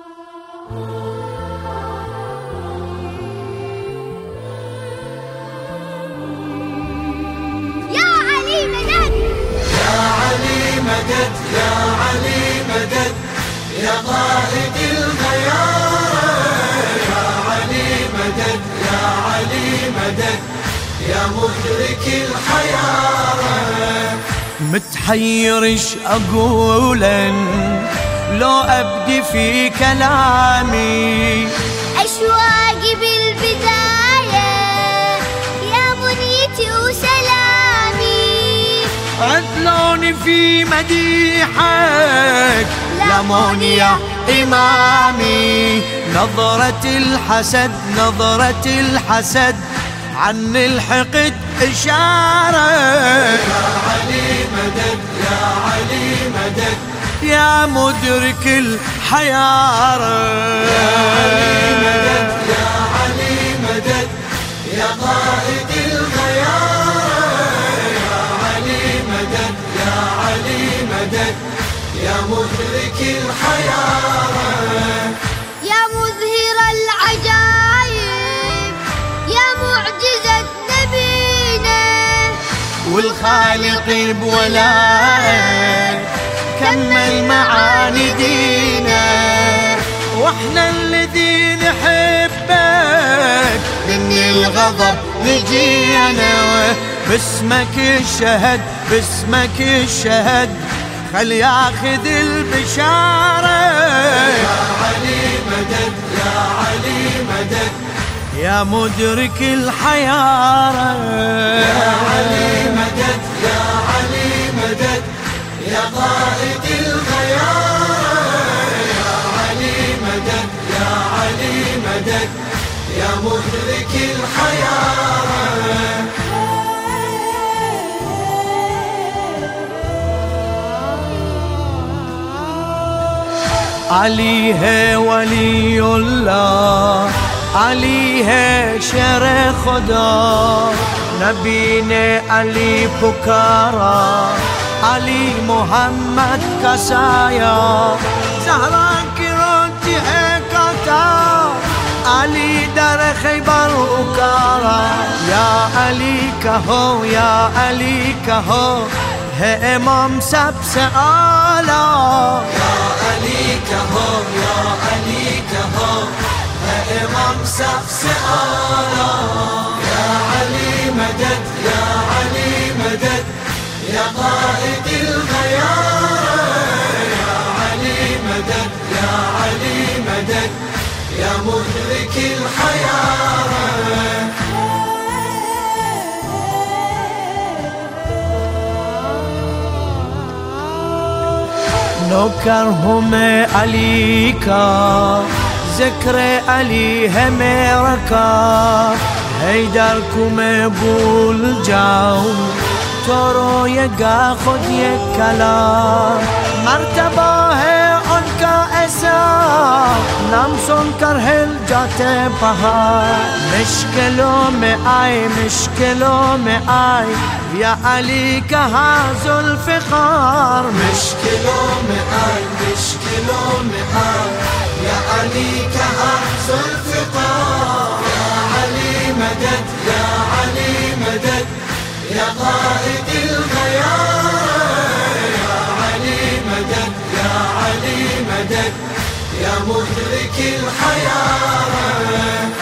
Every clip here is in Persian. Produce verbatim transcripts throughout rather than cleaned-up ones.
يا علي مدد يا علي مدد يا علي مدد يا قائد الخيار يا علي مدد يا علي مدد يا مدرك الحيارة متحير ايش اقولا لو ابدي في كلامي أشواقي بالبداية يا بنيتي وسلامي عدلوني في مديحك لموني يا إمامي نظرة الحسد نظرة الحسد عن الحقد إشارة يا علي مدد يا علي مدد يا مدرك الحيارة يا علي مدد يا علي مدد يا قائد الخيار يا علي مدد يا علي مدد يا مدرك الحيارة يا مظهر العجائب يا معجزة نبينا والخالق بولائك كمل معاني دينا واحنا الذي نحبك من الغضب نجينا باسمك الشهد باسمك الشهد خل ياخذ البشارة يا علي مدد يا علي مدد يا مدرك الحيارة يا علي مدد يا علي مدد يا قائد الخيار يا علي مدد يا علي مدد يا مدرك الحيارة علي ہے ولی اللہ علی ہے شر خدا نبی نے علی پکارا علی محمد کا سایہ زہرا کی روتی ہے کاتا علی در خیبر اکارا یا علی کہو یا علی کہو ہے امام سب سے اعلیٰ یا علی کہو یا علی کہو ہے امام سب سے اعلیٰ یا علی مدد یا علی مدد یا قائد الخيار یا علی مدد یا علی مدد یا مدرك الحيارة नौकर हूँ मैं अली का ज़िक्र अली है मेरा का हैदर को मैं भूल जाऊँ तो रोएगा खुद ये कलाम मर्तबा है उनका ऐसा नाम सुनकर हिल जाते पहाड़ मुश्किलों में आए मुश्किलों में आए या अली कहाँ ज़ुल्फ़िकार मुश्किलों में आए मुश्किलों में आए या अली कहाँ ज़ुल्फ़िकार या अली मदद या अली मदद या قائد الخيار या अली मदद या अली मदद या مدرك الحيارة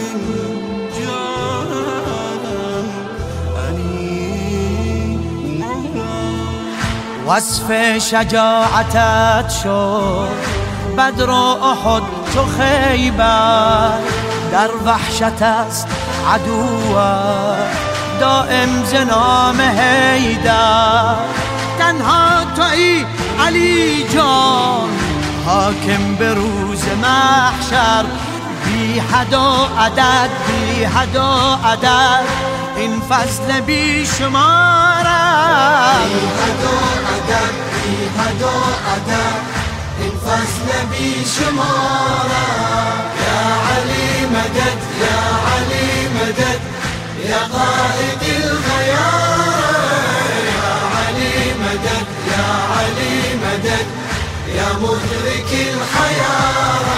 وصف شجاعتت شد بدر و احد تو خیبر در وحشت است عدوت دائم زنام حیدر تنها تویی علی جان حاکم به روز محشر بی حد و عدد بی حد و عدد این فضل بی شمارم بی حد و عدد بی حد و عدد این فضل بی شمارم یا علی مدد یا علی مدد یا قائد الخيار یا علی مدد یا علی مدد یا مدرك الحيارة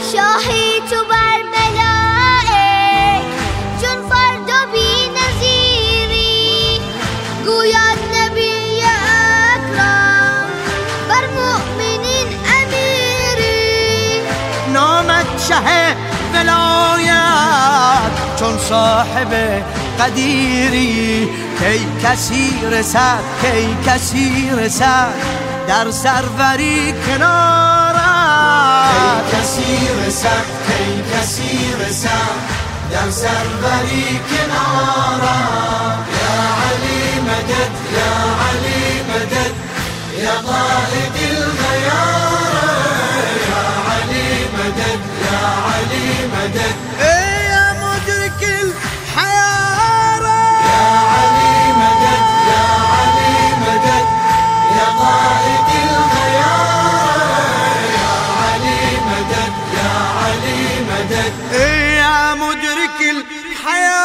شاهی تو بر ملائک چون فرد و بی نظیری، گوید نبی اکرم بر مؤمنین امیری. نامت شه ولایت چون صاحب قدیری، کی کسی رسد کی کسی رسد در سروری کنارت، کی کسی رسد کی کسی رسد در سروری کنارت. یا علی مدد یا علی مدد یا قائد الغیار، یا علی مدد یا علی مدد يا مدرك الحيارة، يا علي مدد يا علي مدد يا قائد الغيار، يا علي مدد يا علي مدد يا مدرك الحيارة.